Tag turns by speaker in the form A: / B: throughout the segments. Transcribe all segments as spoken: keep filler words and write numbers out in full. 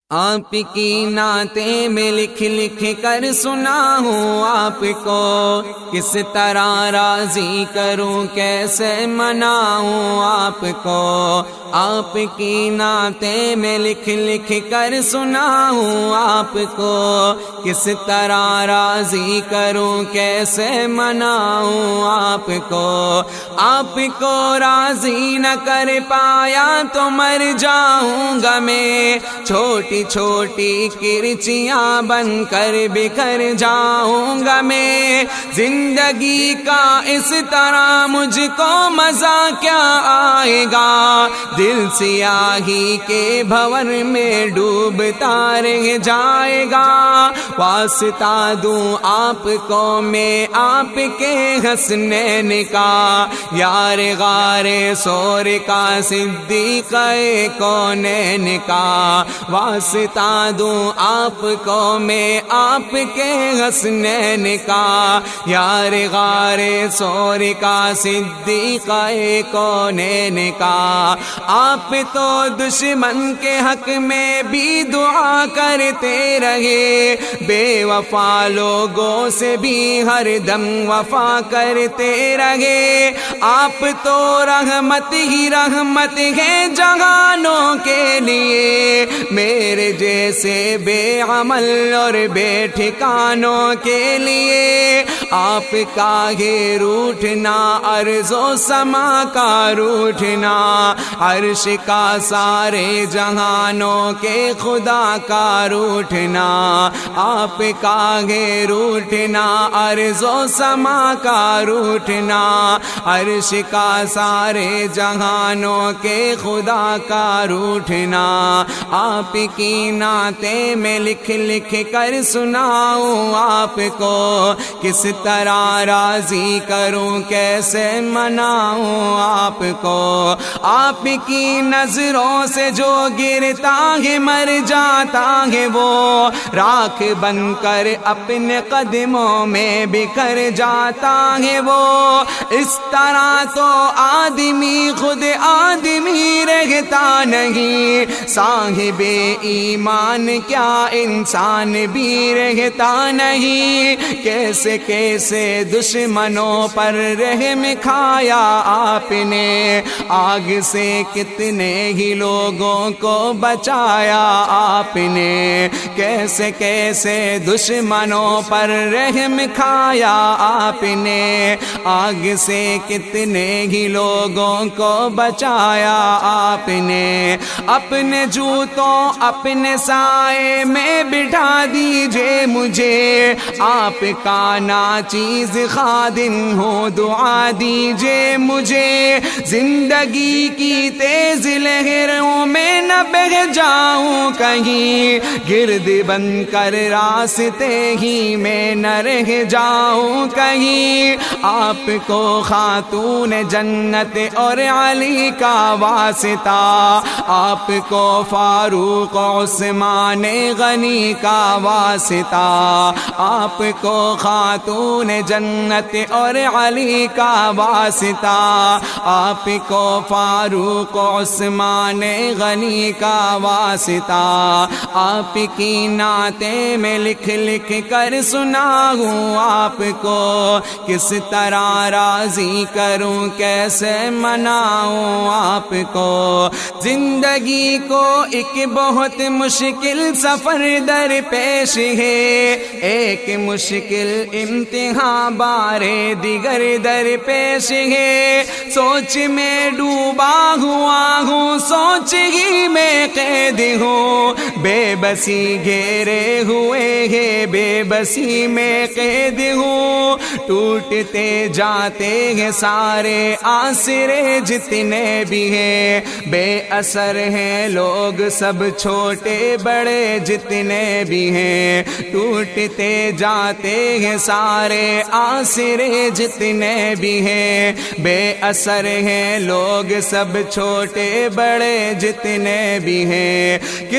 A: آپ کی نعتیں میں لکھ لکھ کر سناؤں آپ کو، کس طرح راضی کروں کیسے مناؤں آپ کو۔ آپ کی نعتیں میں لکھ لکھ کر سناؤں آپ کو، کس طرح راضی کروں کیسے مناؤں آپ کو۔ آپ کو راضی نہ کر پایا تو مر جاؤں گا میں، چھوٹی چھوٹی کرچیاں بن کر بکھر جاؤں گا میں۔ زندگی کا اس طرح مجھ کو مزہ کیا آئے گا، دل سیاہی کے بھور میں ڈوبتا رہ جائے گا۔ واسطہ دوں آپ کو میں آپ کے حسنین کا، یار غار سور کا صدیق کونین کا۔ واسطہ دوں آپ کو میں آپ کے حسنین کا، یار غار سور کا صدیق کونین کا۔ آپ تو دشمن کے حق میں بھی دعا کرتے رہے، بے وفا لوگوں سے بھی ہر دم وفا کرتے رہے۔ آپ تو رحمت ہی رحمت ہے جہانوں کے لیے، میرے جیسے بے عمل اور بے ٹھکانوں کے لیے۔ آپ کا ہے روٹھنا ارض و سما کا روٹھنا، عرش کا سارے جہانوں کے خدا کا روٹھنا۔ آپ کا ہے روٹھنا ارض و سما کا روٹھنا، عرش کا سارے جہانوں کے خدا کا روٹھنا۔ آپ کی نعتیں میں لکھ لکھ کر سناؤں آپ کو، کس طرح راضی کروں کیسے مناؤں آپ کو۔ آپ کی نظروں سے جو گرتا ہے مر جاتا ہے وہ، راکھ بن کر اپنے قدموں میں بکھر جاتا ہے وہ۔ اس طرح تو آدمی خود آدمی رہتا نہیں، صاحب ایمان کیا انسان بھی رہتا نہیں۔ کیسے کیسے دشمنوں پر رحم کھایا آپ نے، آگ سے کتنے ہی لوگوں کو بچایا آپ نے۔ کیسے کیسے دشمنوں پر رحم کھایا آپ نے، آگ سے کتنے ہی لوگوں کو بچایا آپ نے۔ اپنے جوتوں اپنے سائے میں بٹھا دیجئے مجھے، آپ کا ناچیز خادم ہو دعا دیجئے مجھے۔ زندگی کی تیز لہروں میں نہ بہہ جاؤں کہیں، گرد بن کر راستے ہی میں نہ رہ جاؤں کہیں۔ آپ کو خاتون جنت اور علی کا واسطہ، آپ کو فاروق عثمان غنی کا واسطہ، آپ کو خاتون جنت اور علی کا واسطہ، آپ کو فاروق عثمان غنی کا واسطہ۔ آپ کی نعتیں میں لکھ لکھ کر سناؤں آپ کو، کس طرح راضی کروں کیسے مناؤں آپ کو۔ زندگی کو ایک بہت مشکل سفر در پیش ہے، ایک مشکل امتحان بارے دیگر در پیش ہے۔ سوچ میں ڈوبا ہوا ہوں، سوچ ہی میں قید ہوں، بے بسی گھیرے ہوئے ہے، بے بسی میں قید ہوں۔ ٹوٹتے جاتے ہیں سارے آسرے جتنے بھی ہیں، بے اثر ہیں لوگ سب چھوٹے بڑے جتنے بھی ہیں۔ ٹوٹتے جاتے ہیں سارے آسرے جتنے بھی ہیں، بے اثر ہیں لوگ سب چھوٹے بڑے جتنے بھی ہیں۔ کس قدر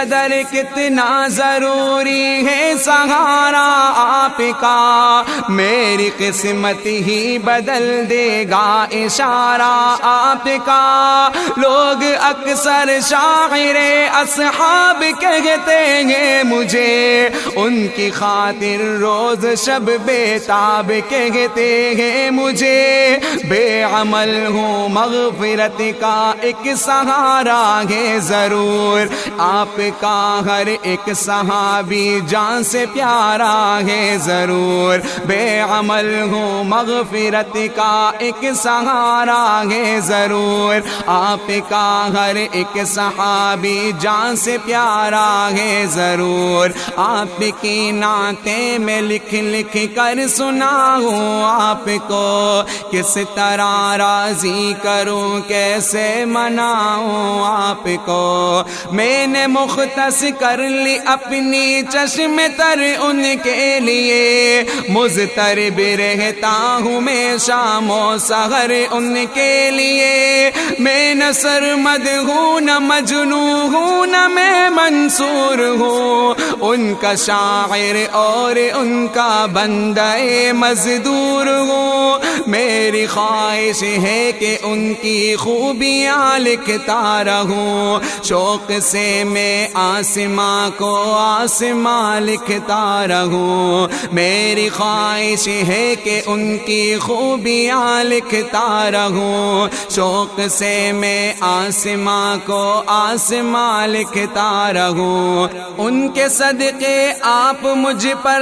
A: قدر کتنا ضروری ہے سہارا آپ کا، میری قسمت ہی بدل دے گا اشارہ آپ کا۔ لوگ اکثر شاعر اصحاب کہتے ہیں مجھے، ان کی خاطر روز شب بیتاب کہتے ہیں مجھے، بے عمل ہوں مغفرت کا ایک سہارا ہے ضرور آپ کا، ہر ایک صحابی جان سے پیارا ہے ضرور، بے عمل ہوں مغفرت کا ایک سہارا ہے ضرور آپ کا، ہر ایک صحابی جان سے پیارا ہے ضرور۔ آپ کی نعتیں میں لکھ لکھ کر سناؤں آپ کو، کس طرح راضی کروں کیسے مناؤں آپ کو، میں نے مختص کر لی اپنی چشم تر ان کے لیے، مضطرب رہتا ہوں میں شام و سحر ان کے لیے، میں نہ سرمد ہوں نہ مجنون ہوں نہ میں منصور ہوں، ان کا شاعر اور ان کا بندہ مزدور ہوں، میری خواہش ہے کہ ان کی خوبیاں لکھتا رہوں، شوق سے میں آسماں کو آسماں لکھتا رہوں، میری خواہش ہے کہ ان کی خوبیاں لکھتا رہوں، شوق سے میں آسماں کو آسماں لکھتا رہوں، ان کے صدقے آپ مجھ پر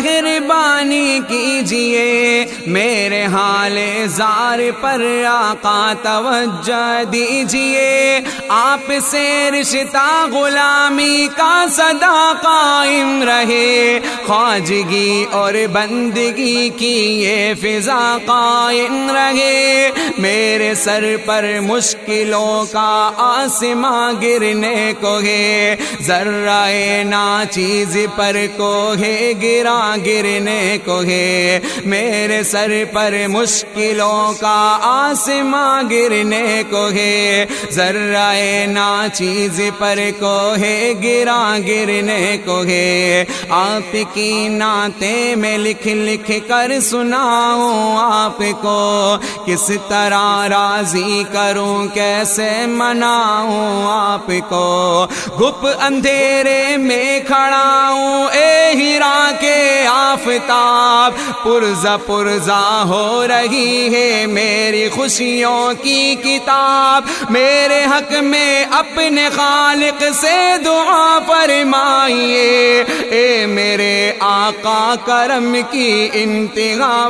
A: مہربانی کیجئے، میرے حال زار پر آقا توجہ دیجئے، آپ سے رشتہ غلامی کا صدا قائم رہے، خواجگی اور بندگی کی یہ فضا قائم رہے، میرے سر پر مشکلوں کا آسماں گرنے کو ہے، ذرہ ناچیز پر کو ہے گرا گرنے کو ہے، میرے سر پر مشکلوں کا آسماں گرنے کو ہے، ذرہ ناچیز پر کو ہے گرا گرنے کو ہے، آپ کی نعتیں میں لکھ لکھ کر سناؤں آپ کو، کس طرح راضی کروں کیسے مناؤں آپ کو، گپ اندھیرے میں کھڑا ہوں اے ہیرا کے آفتاب، پرزہ پرزہ ہو رہی ہے میری خوشیوں کی کتاب، میرے حق میں اپنے خالق سے دعا فرمائیے، اے میرے آقا کرم کی انتہا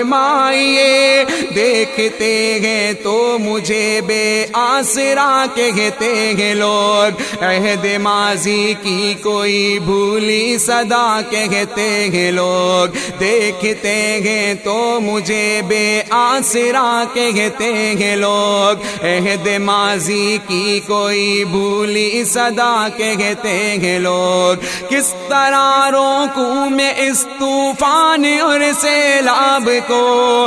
A: فرمائیے، دیکھتے ہیں تو مجھے بے آسرا کہتے ہیں لوگ، عہد ماضی کی کوئی بھولی صدا کہتے ہیں لوگ، دیکھتے ہیں تو مجھے بے آسرا کہتے ہیں لوگ، عہد ماضی کی کوئی بھولی صدا کہتے ہیں لوگ، کس طرح روکوں میں اس طوفان اور سیلاب کو،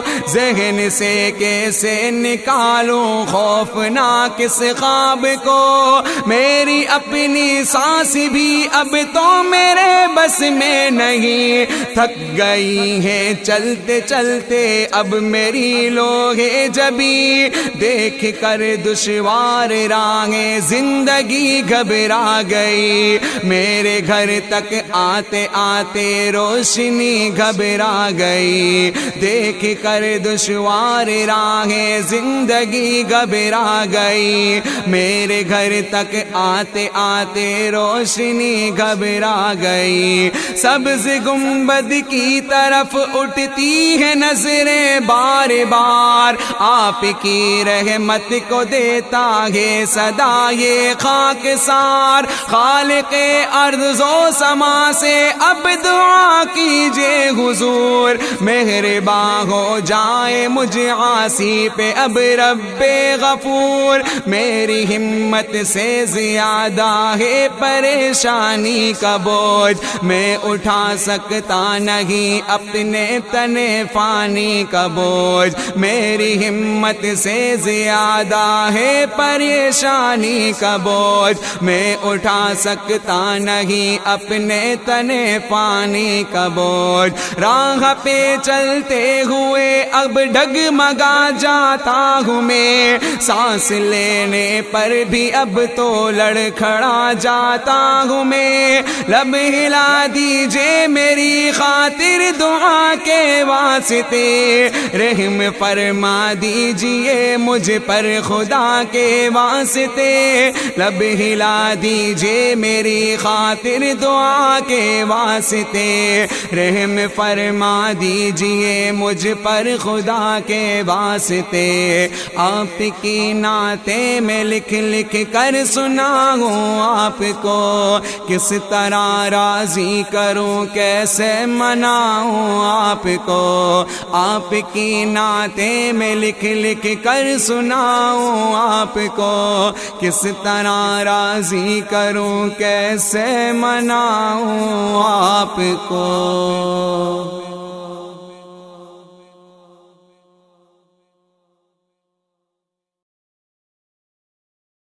A: ذہن سے کیسے نکالوں خوفناک اس خواب کو، میری اپنی سانس بھی اب تو میرے بس میں نہیں، تھک گئی ہے چلتے چلتے اب میری لوہے جبی، دیکھ کر دشوار راہیں زندگی گھبرا گئی، میرے گھر تک آتے آتے روشنی گھبرا گئی، دیکھ کر دشوار راہیں زندگی گھبرا گئی، میرے گھر تک آتے آتے روشنی گھبرا گئی، سبز گنبد کی طرف اٹھتی ہے نظریں بار بار، آپ کی رحمت کو دیتا ہے صدا یہ خاک سار، خالق ارض و سما سے اب دعا کیجئے حضور، مہرباں ہو جائے مجھ عاصی پہ اب رب غفور، میری ہمت سے زیادہ ہے پریشانی کا بوجھ میں اٹھا سکتا نہیں، اپنے تنے فانی کا بوجھ میری ہمت سے زیادہ ہے، پریشانی کا بوجھ میں اٹھا سکتا نہیں، اپنے تنے فانی کا بوجھ راہ پہ چلتے ہوئے اب ڈگمگا جاتا ہوں میں، سانس لینے پر بھی اب تو لڑکھڑا جاتا ہوں میں، لب ہلا دیجئے میری خاطر دعا کے واسطے، رحم فرما دیجئے مجھ پر خدا کے واسطے، لب ہلا دیجئے میری خاطر دعا کے واسطے، رحم فرما دیجئے مجھ پر خدا کے واسطے، آپ کی نعتیں میں لکھ لکھ کر سناؤں آپ کو، کس طرح راضی کروں کیسے مناؤں آپ کو، آپ کی نعتیں میں لکھ لکھ کر سناؤں آپ کو، کس طرح راضی کروں کیسے مناؤں آپ کو۔